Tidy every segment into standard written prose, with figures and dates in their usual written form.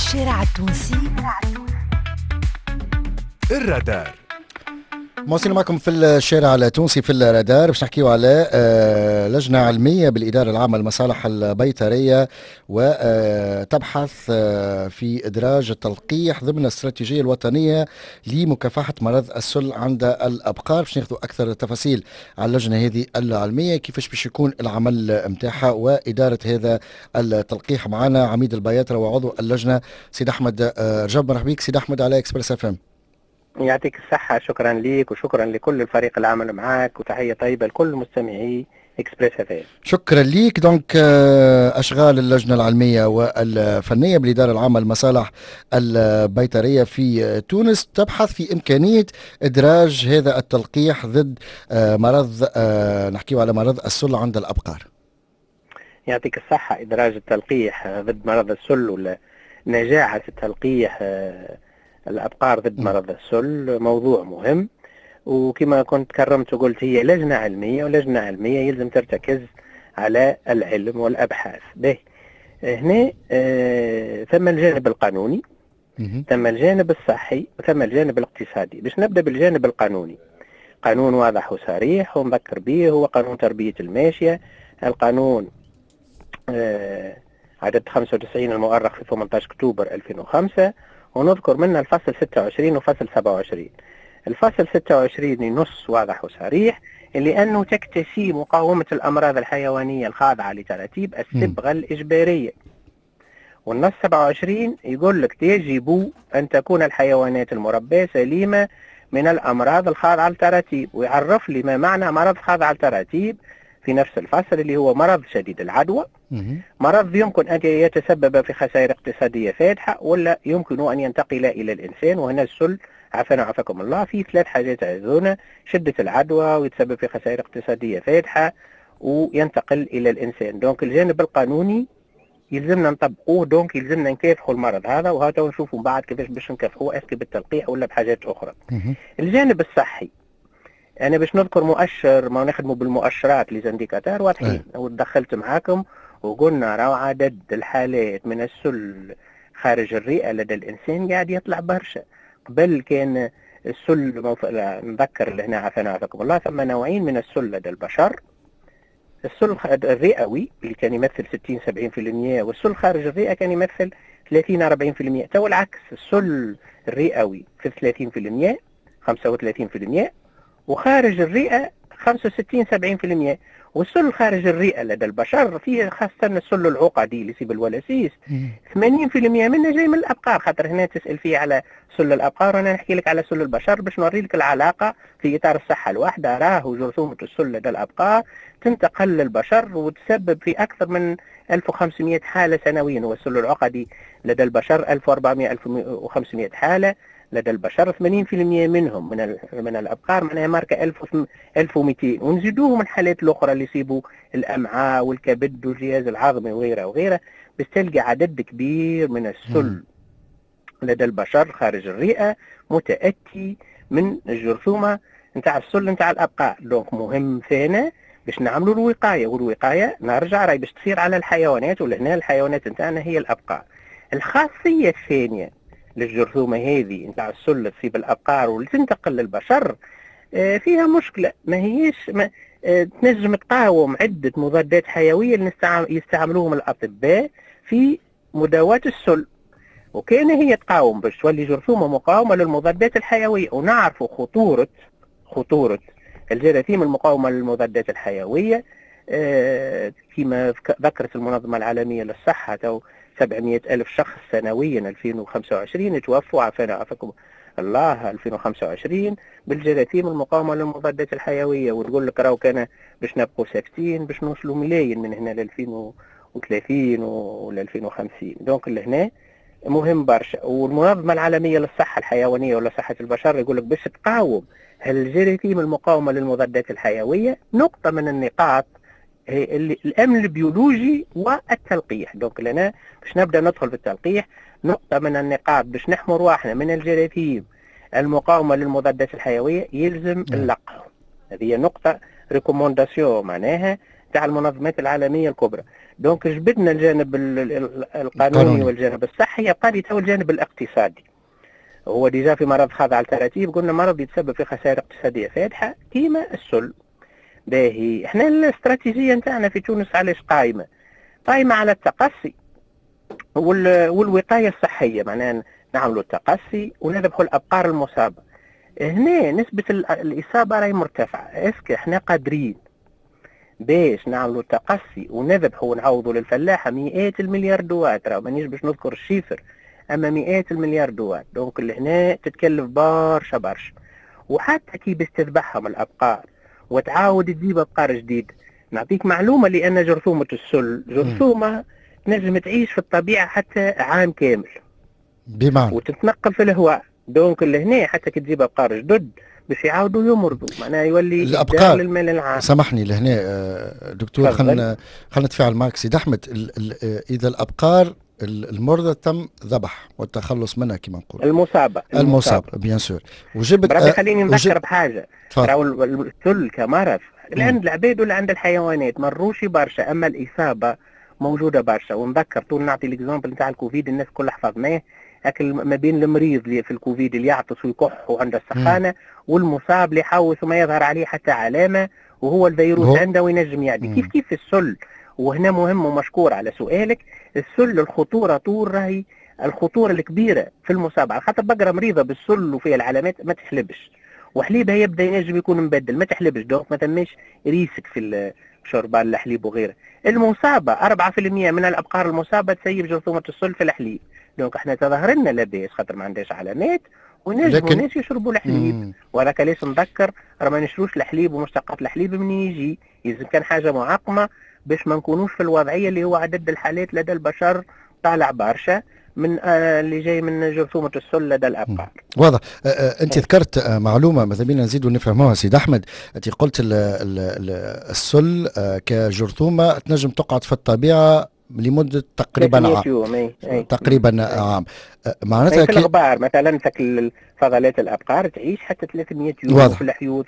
الشارع التونسي الرادار. مواصلين معكم في الشارع التونسي في الرادار باش نحكيو على لجنة علمية بالإدارة العامة للمصالح البيطرية وتبحث في إدراج التلقيح ضمن الاستراتيجية الوطنية لمكافحة مرض السل عند الأبقار. باش ناخذوا أكثر تفاصيل على اللجنة هذه العلمية، كيفاش باش يكون العمل متاعها وإدارة هذا التلقيح. معنا عميد البياطرة وعضو اللجنة سيد أحمد رجب. مرحبا بك سيد أحمد على إكسبريس FM. يعطيك الصحة، شكرا ليك وشكرا لكل الفريق العمل معك، وتحية طيبة لكل مستمعي إكسبريس FM. شكرا ليك. دونك أشغال اللجنة العلمية والفنية بالإدارة العامة للمصالح البيطرية في تونس تبحث في إمكانية إدراج هذا التلقيح ضد مرض نحكيه على مرض السل عند الأبقار. يعطيك الصحة. إدراج التلقيح ضد مرض السل ولا نجاعة التلقيح الأبقار ضد مرض السل موضوع مهم، وكما كنت كرمت وقلت هي لجنة علمية، ولجنة علمية يلزم ترتكز على العلم والأبحاث. به هنا ثم الجانب القانوني، ثم الجانب الصحي، وثم الجانب الاقتصادي. باش نبدأ بالجانب القانوني. قانون واضح وصريح ونذكر به، هو قانون تربية الماشية، القانون عدد 95 المؤرخ في 18 أكتوبر 2005، ونذكر منه الفصل 26 وفصل 27. الفصل 26 ينص واضح وصريح لأنه تكتفي مقاومة الأمراض الحيوانية الخاضعة لتراتيب الصبغة الإجبارية. والنص 27 يقول لك يجب أن تكون الحيوانات المربية سليمة من الأمراض الخاضعة للتراتيب، ويعرف لي ما معنى مرض خاضع للتراتيب في نفس الفصل، اللي هو مرض شديد العدوى، مرض يمكن أن يتسبب في خسائر اقتصادية فادحة ولا يمكن أن ينتقل إلى الإنسان. وهنا السل عافانا وعافاكم الله في 3 حاجات هذونا: شدة العدوى، ويتسبب في خسائر اقتصادية فادحة، وينتقل إلى الإنسان. دونك الجانب القانوني يلزمنا نطبقوه، دونك يلزمنا نكافحوا المرض هذا، وهذا ونشوفوا بعد كيفاش باش نكافحوه، اسكي بالتلقيح ولا بحاجات أخرى. الجانب الصحي، أنا باش نذكر مؤشر، ما نخدموا بالمؤشرات لي زانديكاتور واضحين، ودخلت معاكم وقلنا راهو عدد الحالات من السل خارج الرئة لدى الإنسان قاعد يطلع برشا. قبل كان السل نذكر لهنا عافانا وعافاكم الله، ثم نوعين من السل لدى البشر: السل الرئوي اللي كان يمثل 60-70%، والسل خارج الرئة كان يمثل 30-40%. تو العكس، السل الرئوي في 30%، 35%، وخارج الرئة 65-70%. والسل خارج الرئة لدى البشر فيه خاصة السل العقدي اللي يصيب الولاسيس 80% منه جاي من الأبقار. خاطر هنا تسأل فيه على سل الأبقار، وأنا نحكي لك على سل البشر باش نوري لك العلاقة في إطار الصحة الواحدة. راهو جرثومة السل لدى الأبقار تنتقل للبشر وتسبب في أكثر من 1500 حالة سنويا. والسل العقدي لدى البشر 1400-1500 حالة لدى البشر، 80% منهم من الأبقار، معناها ماركة 1200. ونزيدوهم الحالات الأخرى اللي يصيبوا الأمعاء والكبد والجهاز العظمي وغيره وغيره، بس تلقى عدد كبير من السل لدى البشر خارج الرئة متأتي من الجرثومة نتاع السل نتاع الأبقار. دونك مهم فينا باش نعملوا الوقاية، والوقاية نرجع راهي باش تصير على الحيوانات، ولهنا الحيوانات نتاعنا هي الأبقار. الخاصية الثانية للجرثومة هذه نتاع السل تصيب الأبقار واللي تنتقل للبشر فيها مشكلة، ما هيش تنجم تقاوم عدة مضادات حيوية اللي يستعملوهم الأطباء في مداواة السل، وكان هي تقاوم باش تولي جرثومة مقاومة للمضادات الحيوية. ونعرف خطورة الجراثيم المقاومة للمضادات الحيوية. كما ذكرت المنظمة العالمية للصحة 700,000 شخص سنويا 2025 يتوفوا عافانا وعافاكم الله 2025 بالجراثيم المقاومة للمضادات الحيوية. وتقول لك راهو كان باش نبقوا ساكتين باش نوصلوا ملايين من هنا ل 2030 ولا 2050. دونك لهنا مهم برشا. والمنظمة العالمية للصحة الحيوانية ولا صحة البشر يقول لك باش تقاوم الجراثيم المقاومة للمضادات الحيوية نقطة من النقاط الأمن البيولوجي والتلقيح. دونك لنا باش نبدأ ندخل في التلقيح نقطة من النقاط باش نحمي رواحنا من الجراثيم المقاومة للمضادات الحيوية يلزم اللقح. هذه نقطة ريكومونداسيون، معناها تاع المنظمات العالميه الكبرى. دونك جبدنا الجانب القانوني والجانب الصحي، يبقى لي تو الجانب الاقتصادي. هو ديجا في مرض خاضع على التراتيب، قلنا مرض يتسبب في خسائر اقتصاديه فادحه كيما السل. باهي احنا الاستراتيجيه نتاعنا في تونس علاش قائمه على التقصي والوقايه الصحيه، معناها نعملوا التقصي ونذبحوا الابقار المصابه. هنا نسبه الاصابه راهي مرتفعه، اسكي احنا قادرين باش نعملوا التقصي ونذبحوا ونعوضوا للفلاحه مئات المليار دوات، راه مانيش باش نذكر الشيفر، اما مئات المليار دوات. دونك لهنا تتكلف برشا، وحتى كي باش تذبحهم الابقار وتعاود تجيب ابقار جديد. نعطيك معلومه، لان جرثومه السل جرثومه تنجم تعيش في الطبيعه حتى عام كامل بمعنى وتتنقل في الهواء. دونك لهنا حتى كي تجيب ابقار جدد باش يعاودوا يمرضوا، معناها يولي الابقار للمال العام. سامحني لهنا دكتور، خلينا نتفاعل معك سيد احمد. اذا الابقار المرضى تم ذبح والتخلص منها كما نقول، المصاب بيان سور، وجبت بربي خليني نذكر بحاجه، راهو السل كمرض عند العباد ولا عند الحيوانات مروشي برشا، اما الاصابه موجوده برشا. ونذكر طول نعطي الاكزامبل نتاع الكوفيد، الناس كلها حفظناه، لكن ما بين المريض اللي في الكوفيد اللي يعطس ويكح وعنده السخانه والمصاب اللي يحوس وما يظهر عليه حتى علامه وهو الفيروس عنده وينجم يعدي. كيف السل. وهنا مهم ومشكور على سؤالك، السل الخطوره طول راهي الخطوره الكبيره في المصاب، على خاطر بقره مريضه بالسل وفيها العلامات ما تحلبش، وحليبها يبدا ينجم يكون مبدل ما تحلبش، دونك ما تماش ريسك في شربان الحليب وغيره. المصابه 4% من الابقار المصابه تسيب جرثومه السل في الحليب، دونك احنا تظهر لنا لاباس خاطر ما عندهاش علامات ونجموا الناس يشربوا الحليب. وهذاك ليش نذكر راه ما نشروش الحليب ومشتقات الحليب من يجي، اذا كان حاجه معقمه باش ما نكونوش في الوضعيه اللي هو عدد الحالات لدى البشر طالع برشا من اللي جاي من جرثومه السل لدى الابقار. واضح. انت ذكرت معلومه ماذا بينا نزيدوا نفهموها سيد احمد. انت قلت السل كجرثومه تنجم تقعد في الطبيعه لمده تقريبا عام. تقريبا عام. معناتها في الغبار مثلا تاكل فضلات الابقار تعيش حتى 300 يوم في الحيوط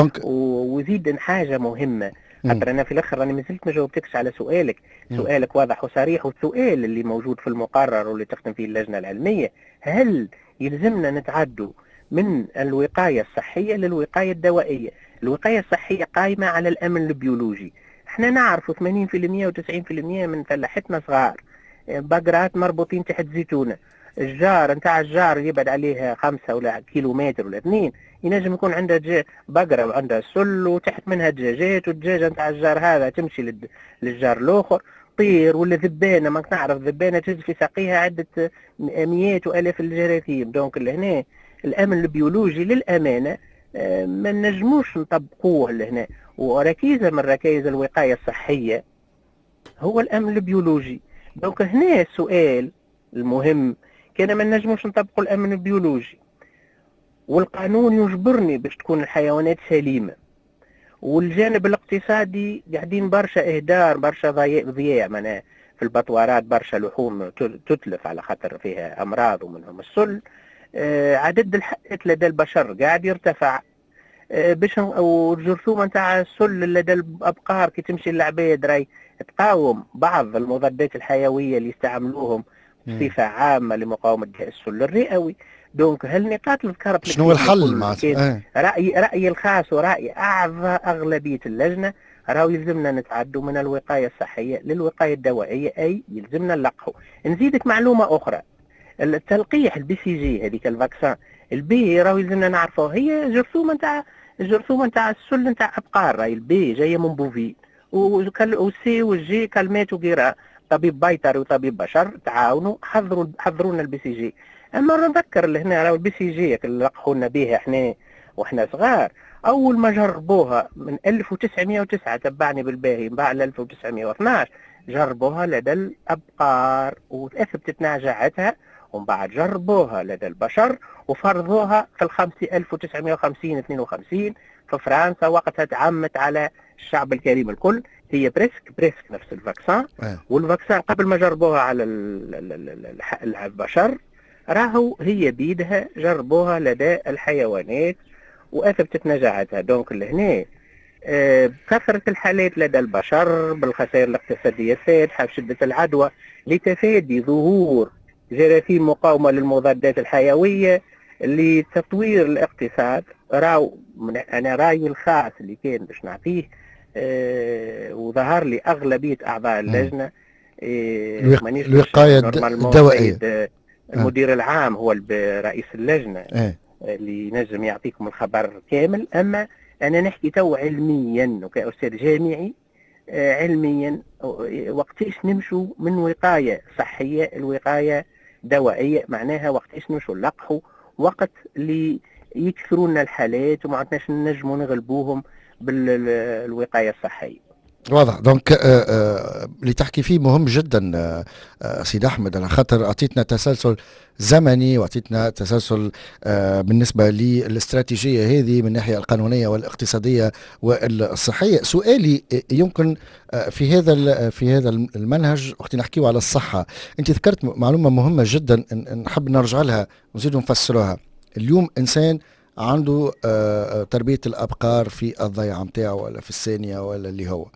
وزيد حاجه مهمه، خاطر انا في الاخر راني مازلت ما جاوبتكش على سؤالك. سؤالك واضح وصريح، والسؤال اللي موجود في المقرر واللي تخدم فيه اللجنه العلميه، هل يلزمنا نتعدوا من الوقايه الصحيه للوقايه الدوائيه؟ الوقايه الصحيه قائمه على الامن البيولوجي. احنا نعرفوا 80% و90% من فلاحتنا صغار، بقرات مربوطين تحت زيتونه، الجار نتاع الجار يبعد عليها 5 ولا كيلومتر ولا 2 ينجم يكون عنده بقره وعندها السل وتحت منها دجاجات، والدجاجه نتاع الجار هذا تمشي للجار الاخر، طير ولا ذبانه، ما نعرف ذبانه تجد في ساقيها عده مئات والاف الجراثيم. دونك لهنا الامن البيولوجي للامانه ما نجموش نطبقوه لهنا، وركيزه من ركائز الوقايه الصحيه هو الامن البيولوجي. دونك هنا السؤال المهم، كان ما نجموش نطبقوا الامن البيولوجي والقانون يجبرني باش تكون الحيوانات سليمه، والجانب الاقتصادي قاعدين برشا اهدار برشا ضياع معناها في البطوارات، برشا لحوم تتلف على خاطر فيها امراض ومنهم السل. عدد الحالات لدى البشر قاعد يرتفع، باش والجرثومه نتاع السل لدى الابقار كي تمشي للعباد راي تقاوم بعض المضادات الحيويه اللي يستعملوهم بصفه عامه لمقاومه السل الرئوي. دونك هالنقاط اللي ذكرت شنو هو الحل معناتها؟ رأيي الخاص ورأي أغلبية اللجنة راهو يلزمنا نتعدوا من الوقاية الصحية للوقاية الدوائية، أي يلزمنا نلقحوا. نزيدك معلومة أخرى، التلقيح البي سي جي هذيك الفاكسان البي راهو يلزمنا نعرفوه، هي جرثومة نتاع السل نتاع أبقار، راهي البي جاية من بوفين، والسي والجي كلمات وغيرها. طبيب بيطري وطبيب بشر تعاونوا حضرونا البي سي جي. اما نذكر لهنا راهو البي سي جي اللي لقحونا بها احنا واحنا صغار، اول ما جربوها من 1909 تبعني بالباهي، من بعد 1912 جربوها لدى الابقار واثبتت نجاعتها، ومن بعد جربوها لدى البشر وفرضوها في 1950 52 في فرنسا، وقتها تعمت على الشعب الكريم الكل. هي بريسك نفس الفاكسان، والفاكسان قبل ما جربوها على البشر راهو هي بيدها جربوها لدى الحيوانات واثبتت نجاعتها. دونك لهنا بكثرة الحالات لدى البشر، بالخسائر الاقتصادية الفادحة، بشدة العدوى، لتفادي ظهور جراثيم مقاومة للمضادات الحيوية، لتطوير الاقتصاد. أنا رأيي الخاص اللي كان باش نعطيه وظهر لي أغلبية أعضاء اللجنة مانيش الوقاية الدوائية. المدير العام هو رئيس اللجنة اللي ينجم يعطيكم الخبر كامل. أما أنا نحكي تو علميا وكأستاذ جامعي، علميا وقتاش نمشوا من وقاية صحية الوقاية دوائية، معناها وقتاش نمشوا نلقحوا وقت اللي يكثرون الحالات وما عدناش نجموا نغلبوهم بالوقاية الصحية. واضح. دونك اللي تحكي فيه مهم جدا سيد احمد، على خاطر اعطيتنا تسلسل زمني واعطيتنا تسلسل بالنسبه للاستراتيجيه هذه من الناحيه القانونيه والاقتصاديه والصحيه. سؤالي يمكن في هذا المنهج وقت نحكيه على الصحه، انت ذكرت معلومه مهمه جدا نحب نرجع لها ونزيدوا نفسروها. اليوم انسان عنده تربيه الابقار في الضيعه نتاعو ولا في الثانيه ولا اللي هو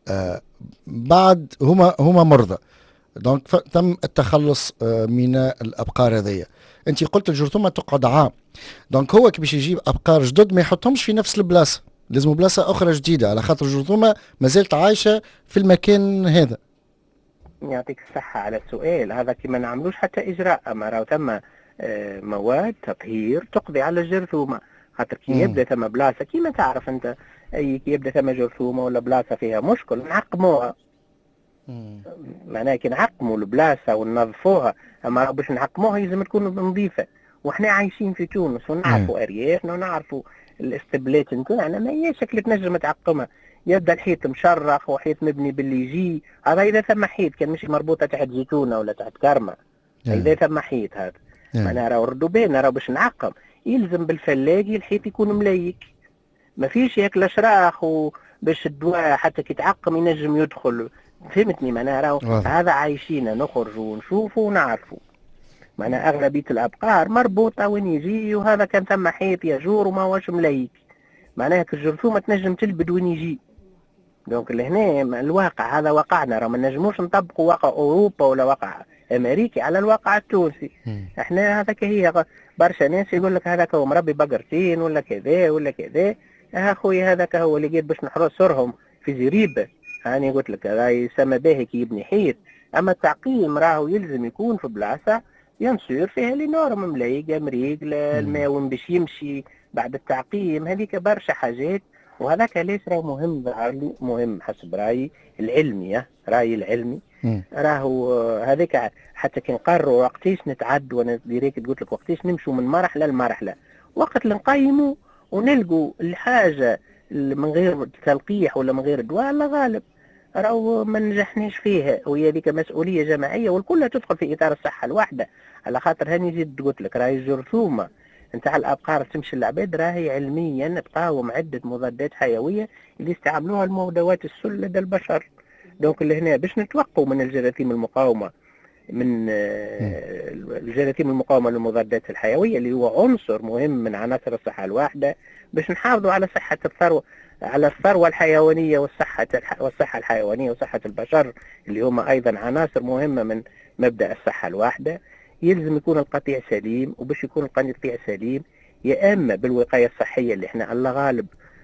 بعد هما مرضى، دونك تم التخلص من الابقار هذيا. انت قلت الجرثومه تقعد عام، دونك هو كي باش يجيب ابقار جدد ما يحطهمش في نفس البلاصه، لازم بلاصه اخرى جديده على خاطر الجرثومه ما زالت عايشه في المكان هذا. يعطيك الصحه على السؤال هذا. كي ما نعملوش حتى اجراء، اما راهو ثم مواد تطهير تقضي على الجرثومه. خاطر كي يبدا ثم بلاصه كيما تعرف انت، كي يبدا ثم جرثومه ولا بلاصه فيها مشكل نعقموها. معناها كي نعقموا البلاصه وننظفوها، اما باش نعقموها لازم تكون نظيفه. وحنا عايشين في تونس ونعرفوا اريافنا ونعرفوا الاستبلات نتاعنا، ما هي شكل تنجم تعقمها. يبدا الحيط مشرخ وحيط مبني باللي يجي، هذا اذا ثم حيط كان مش مربوطه تحت زيتونه ولا تحت كرمه، اذا ثم حيط هذا معناها راهو ردوا بالنا، راهو باش نعقم يلزم بالفلاقي الحيط يكون مليك، ما فيش ياكل اشراخ وباش الدواء حتى كي تعقم ينجم يدخل. فهمتني؟ معناها راهو هذا عايشين نخرجوا ونشوفوا ونعرفوا. معناها اغلبيه الابقار مربوطه وين يجي، وهذا كان ثم حيط يجور وما هوش مليك، معناها الجرثومه تنجم تلبد وين يجي. دونك لهنا الواقع هذا واقعنا، راه ما نجموش نطبقوا واقع اوروبا ولا واقع امريكي على الواقع التونسي. احنا هذاك هي برشا ناس يقول لك هذاك هو مربي بقرتين ولا كذا ولا كذا. اخوي هذاك هو اللي قيد باش نحرسهم في زريبه. انا قلت لك هذا يسمى باهي كي يبني حيط، اما التعقيم راهو يلزم يكون في بلاصه ينصير فيها لي نورم ملايقه مريق الماء باش يمشي بعد التعقيم. هذيك برشا حاجات، وهذاك ليش راه مهم، ظهر لي مهم حسب رايي العلمي. رايي العلمي راهو هذاك حتى كي نقرروا وقتاش نتعدوا، وانا ديريكت قلت لك وقتاش نمشوا من مرحله لمرحله، وقت اللي نقيموا ونلقوا الحاجه من غير تلقيح ولا من غير دواء الله غالب راهو ما نجحناش فيها، وهي هذيك مسؤوليه جماعيه والكل تدخل في اطار الصحه الواحده. على خاطر هاني زيد قلت لك راهي الجرثومه نتاع الابقار تمشي العباد راهي علميا تقاوم عده مضادات حيويه اللي يستعملوها المدوات السل لدى البشر. دونك لهنا باش نتوقوا من الجراثيم المقاومه، من الجراثيم المقاومه للمضادات الحيويه اللي هو عنصر مهم من عناصر الصحه الواحده، باش نحافظوا على صحه الثروه، على الثروه الحيوانيه والصحه الحيوانيه وصحه البشر اللي هما ايضا عناصر مهمه من مبدا الصحه الواحده. يلزم يكون القطيع سليم، وباش يكون القطيع سليم يا اما بالوقايه الصحيه اللي احنا الله غالب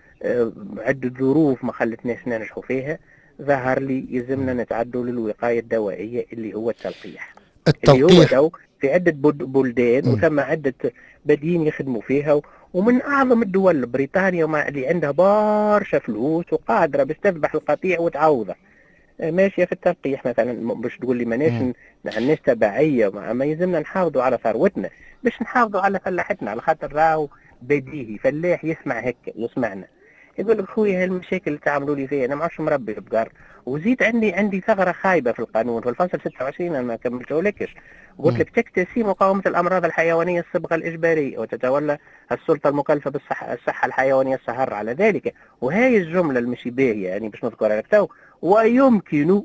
عده ظروف ما خلتناش ننجحوا فيها، ظهر لي يلزمنا نتعدوا للوقايه الدوائيه اللي هو التلقيح. اللي هو في عده بلدان وثم عده بدين يخدموا فيها، ومن اعظم الدول بريطانيا اللي عندها برشا فلوس وقادره باش تذبح القطيع وتعوضه ماشيه في التلقيح مثلا. باش تقول لي ماناش عندناش تبعيه، ما يلزمنا نحافظوا على ثروتنا باش نحافظوا على فلاحتنا. على خاطر راهو بديهي فلاح يسمع هيك يسمعنا يقول لك خويا هالمشاكل اللي تعملوا لي فيها انا ما عادش مربي البقر. وزيد عندي ثغره خايبه في القانون في الفصل 26 انا ما كملتهولكش، قلت لك تكتسي مقاومه الامراض الحيوانيه الصبغه الاجباريه وتتولى السلطه المكلفه بالصحه الحيوانيه السهر على ذلك. وهي الجمله المشي باهيه يعني باش نذكرها لك تو. ويمكن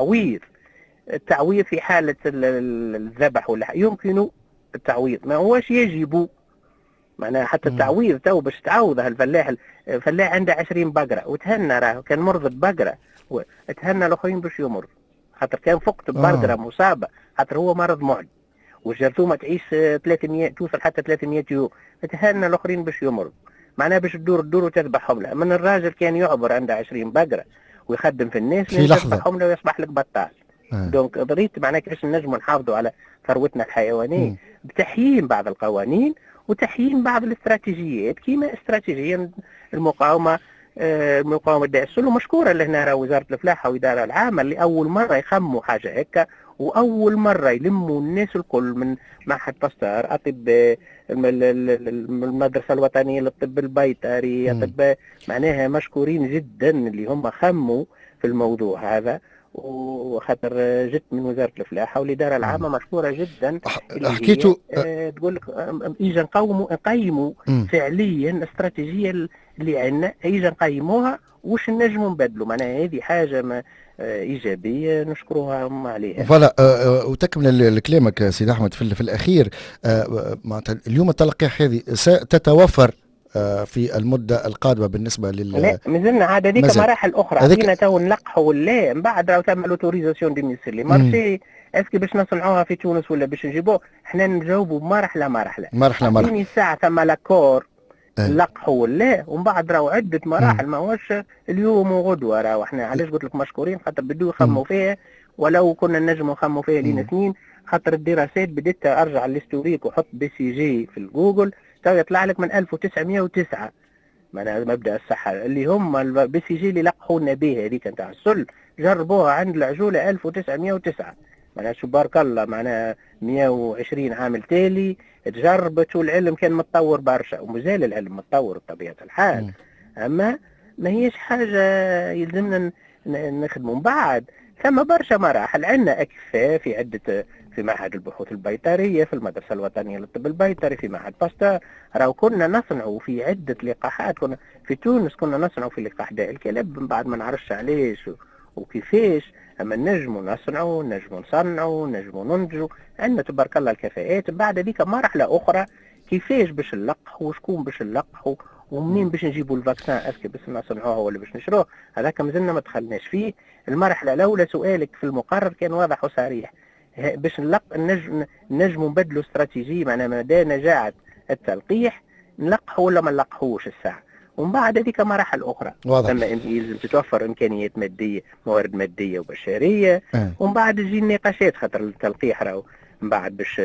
التعويض في حاله الذبح ولا يمكن التعويض، ما هوش يجب. معناها حتى التعويض تو باش تعوضها الفلاح عنده 20 بقرة وتهنى، راه كان مرض بقرة وتهنى الآخرين باش يمرض، خاطر كان فقت بقرة مصابة، خاطر هو مرض معدي، والجرثومة تعيش 300 توصل حتى 300 يوم، تهنى الآخرين باش يمرض، معناها باش تدور وتذبحهم له. من الراجل كان يعبر عنده 20 بقرة ويخدم في الناس في لحظة يذبحهم له ويصبح لك بطال. دونك ضريت معناها كيفاش نجموا نحافظوا على ثروتنا الحيوانية بتحيين بعض القوانين وتحيين بعض الاستراتيجيات، كيما استراتيجية المقاومة الداء السل. ومشكورة لهنا راه وزارة الفلاحة والإدارة العامة اللي أول مرة يخموا حاجة هكا، وأول مرة يلموا الناس الكل من معهد باستور، أطباء المدرسة الوطنية للطب البيطري، أطباء معناها مشكورين جدا اللي هم خموا في الموضوع هذا. وخاطر جت من وزارة الفلاحة والإدارة العامة مشكورة جدا. حكيتوا تقول لك إيجا نقيموا فعليا استراتيجية اللي عندنا، إيجا نقيموها وش نجموا نبدلوا، معناها هذه حاجة إيجابية نشكروها عليها. فوالا. وتكمل كلامك سيد أحمد في الأخير. معناتها اليوم التلقيح هذه ستتوفر في المدة القادمة بالنسبة لا مازلنا عاد هذيك مراحل أخرى، هذيك تو نلقحوا ولا من بعد راهو تم لوتوريزاسيون دي ميسيلي مارشي. اسكي باش نصنعوها في تونس ولا باش نجيبوه، احنا نجاوبوا مرحلة. فيني ساعة ثم لاكور نلقحوا ولا، ومن بعد راهو عدة مراحل، ماهوش اليوم وغدوة. راهو احنا علاش قلت لك مشكورين، خاطر بدو يخموا فيها، ولو كنا نجموا نخموا فيها لين سنين، خاطر الدراسات بديت ارجع للهستوريك وحط BCG في الجوجل تو يطلع لك من 1909 معناها مبدا الصحه اللي هم BCG اللي لقحونا به هذيك نتاع السل، جربوها عند العجوله 1909 معناها شو بارك الله، معناها 120 عام تالي تجربت والعلم كان متطور برشا، ومازال العلم متطور بطبيعه الحال. اما ما هيش حاجه يلزمنا نخدموا. من بعد ثم برشا مراحل، عندنا اكفاء في عده، في معهد البحوث البيطرية، في المدرسة الوطنية للطب البيطري، في معهد باستور، راهو كنا نصنعوا في عدة لقاحات. كنا في تونس كنا نصنعوا في لقاح داء الكلب، من بعد ما نعرفش علاش وكيفاش، اما نجموا نصنعوا، نجموا نصنعوا، نجموا ننتجوا، عندنا تبارك الله الكفاءات. بعد ذيك مرحلة أخرى كيفاش باش نلقحوا وشكون باش نلقحوا ومنين باش نجيبوا الفاكسان، اسكي باش نصنعوه ولا باش نشروه، هذاك مازلنا ما دخلناش فيه. المرحلة الأولى سؤالك في المقرر كان واضح وصريح، باش نجموا نبدلوا استراتيجيه، معناها مدى نجاعة التلقيح نلقحوا ولا ما نلقحوش الساعه، ومن بعد هذيك مراحل اخرى. ثم يلزم تتوفر امكانيات ماديه، موارد ماديه وبشريه، ومن بعد تجي النقاشات، خاطر التلقيح راهو من بعد باش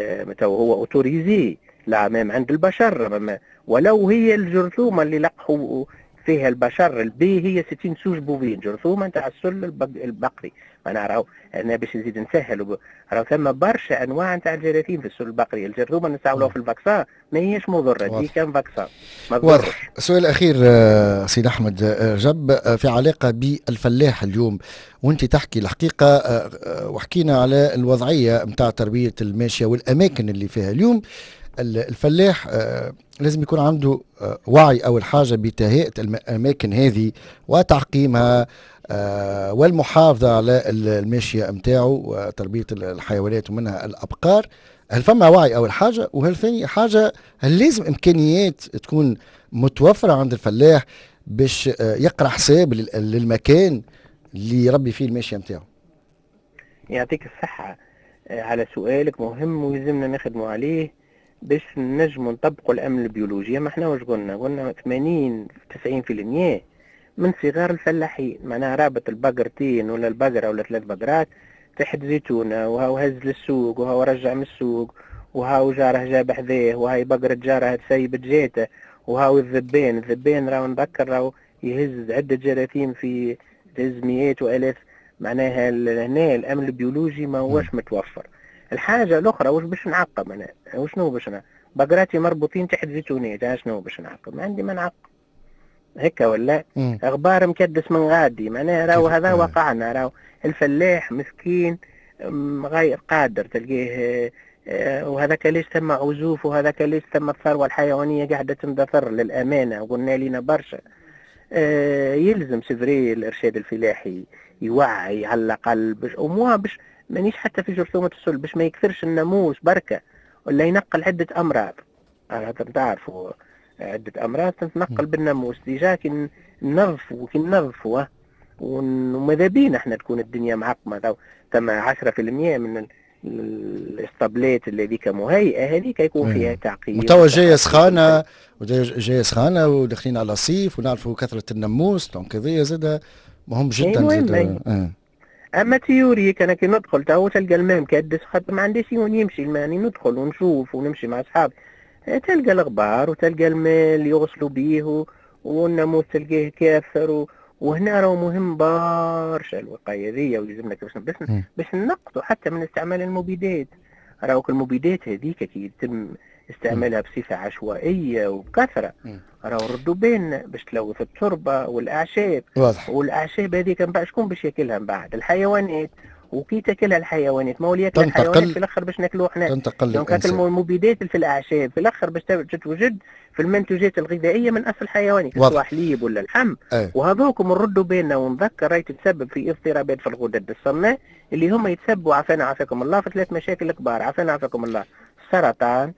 هو اوتوريزي العمام عند البشر، ولو هي الجرثومه اللي لقحوا فيها البشر البي هي 60 سوج بوفين، جرثومه نتاع السل البقري. انا راهو انا باش نزيد نسهل، راهو ثم برشا انواع نتاع الجراثيم في السل البقري، الجرثومه نستعملوها في الفاكسان ما هيش مضره، دي كان فاكسان واضح. السؤال الاخير سيد احمد جب في علاقه بالفلاح اليوم، وانت تحكي الحقيقه وحكينا على الوضعيه نتاع تربيه الماشيه والاماكن اللي فيها اليوم. الفلاح لازم يكون عنده وعي أول حاجة بتهيئة الأماكن هذه وتعقيمها والمحافظة على الماشية متاعه وتربية الحيوانات ومنها الأبقار. هل فما وعي أول حاجة؟ وهل ثاني حاجة هل لازم إمكانيات تكون متوفرة عند الفلاح باش يقرأ حساب للمكان اللي يربي فيه الماشية متاعه؟ يعطيك الصحة على سؤالك مهم ويلزمنا نخدموا عليه باش نجموا نطبقوا الامن البيولوجي. ما احنا واش قلنا 80-90% من صغار الفلاحين، معناها رابط البقرتين ولا البقرة ولا 3 بقرات تحت زيتونة، وهاو هز للسوق وهاو رجع من السوق، وهاو جاره جاب حذاه، وهاي بقرة جارها تسيبت جيته، وهاو الذبان راهو نذكر راهو يهز عدة جراثيم في تهز مئات والاف. معناها هنا الامن البيولوجي ما هوش متوفر. الحاجة الأخرى وش باش نعقب أنا؟ وشنو باش بقراتي مربوطين تحت زيتونية، شنو باش نعقب؟ ما عندي ما نعقب هكا ولا أخبار مكدس من غادي، معناها راهو هذا وقعنا. راهو الفلاح مسكين غير قادر تلقيه، وهذاك ليش ثم عزوف، وهذاك ليش ثم الثروة الحيوانية قاعدة تندثر للأمانة، وقلنا لنا برشا. يلزم سفري الإرشاد الفلاحي يوعي على الأقل باش مانيش حتى في جرثومة السل باش ما يكثرش الناموس بركة ولا ينقل عدة أمراض. تعرفوا عدة أمراض تتنقل بالناموس. ديجا كي ننظفوا وماذا بينا احنا تكون الدنيا معقمة، تم 10% من الاسطبلات اللي ذيك مهيئة هذيك يكون فيها تعقيم. وتوا جاية سخانة وداخلين على صيف ونعرفوا كثرة الناموس، دونك هذيا زاد مهم جدا. اما تيوريك انا كي ندخل تو تلقى الماء مكدس، خاطر ما عنديش وين يمشي الماء، يعني ندخل ونشوف ونمشي مع اصحابي تلقى الغبار وتلقى الماء اللي يغسلوا بيه والناموس تلقاه كافر وهنا راهو مهم برشا الوقايه ذي، ولازمنا باش ننقصوا حتى من استعمال المبيدات. راهو المبيدات هذيك كي يتم استعمالها بصفه عشوائيه وبكثره راهو ردوا بالنا باش تلوث التربه والاعشاب. واضح. والاعشاب هذيك من بعد شكون باش ياكلها من بعد؟ الحيوانات. وكي تاكلها الحيوانات ما هو اللي ياكل الحيوانات في الاخر باش ناكلوه احنا. دونك المبيدات في الاعشاب في الاخر باش تتوجد في المنتوجات الغذائيه من اصل حيواني، سواء حليب ولا اللحم. وهذوكم نردوا بيننا ونذكر راهي تتسبب في اضطرابات في الغدد الصماء اللي هم يتسببوا عافانا عافاكم الله في 3 مشاكل كبار. عافانا عافاكم الله: السرطان،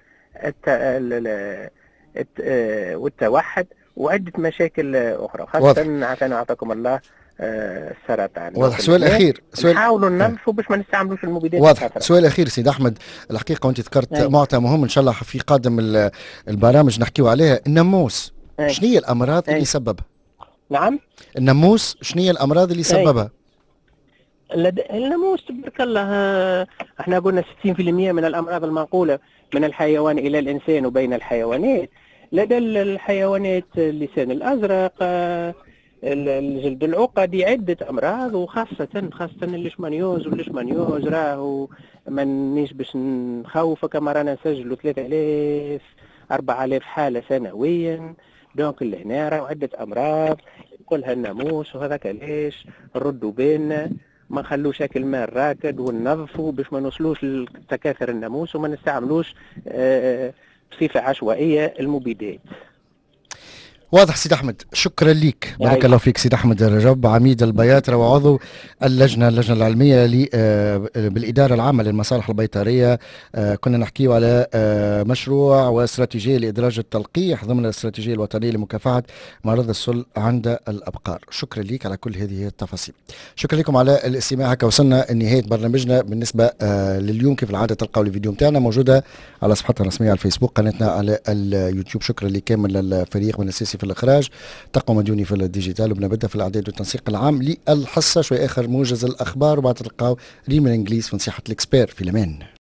والتوحد، وعدة مشاكل أخرى، خاصة عافانا عافاكم الله السرطان. واضح. سؤال أخير، نحاولوا ننظفوا باش ما نستعملوش المبيدات. واضح. سؤال أخير سيد أحمد، الحقيقة وأنت ذكرت معطى مهم إن شاء الله في قادم البرامج نحكيو عليها. الناموس شنو هي الأمراض اللي يسببها؟ نعم، الناموس شنو هي الأمراض اللي يسببها؟ الناموس تبارك الله احنا قلنا 60% من الأمراض المنقولة من الحيوان إلى الإنسان وبين الحيوانات. لدى الحيوانات اللسان الأزرق، الجلد العقدي، عدة أمراض، وخاصة الليشمانيوز. والليشمانيوز راهو مانيش باش نخوفك، كما رانا نسجلوا 3000-4000 حالة سنويا. دونك لهنا راهو عدة أمراض كلها الناموس، وهذاك علاش نردوا بالنا ما نخلوش اكل ماء راكد وننظفوا باش ما نوصلوش لتكاثر الناموس وما نستعملوش بصفة عشوائية المبيدات. واضح سيد أحمد، شكرا لك. بارك الله فيك سيد أحمد رجب، عميد البياطرة وعضو اللجنة العلمية بالإدارة العامة للمصالح البيطرية. كنا نحكي على مشروع واستراتيجية لإدراج التلقيح ضمن الاستراتيجية الوطنية لمكافحة مرض السل عند الأبقار. شكرا لك على كل هذه التفاصيل. شكرا لكم على الاستماع. هكا وصلنا لنهاية برنامجنا بالنسبة لليوم. كيف العادة تلقاو الفيديو متاعنا موجودة على صفحتنا الرسمية على الفيسبوك، قناتنا على اليوتيوب. شكرا لكامل الفريق من السيسي في الإخراج، تقوى مديوني في الديجيتال، وبنبدأ في الإعداد والتنسيق العام للحصة. شوي آخر موجز الأخبار، وبعد تلقاو ريم الإنجليز في نصيحة الإكسبير. في الأمان.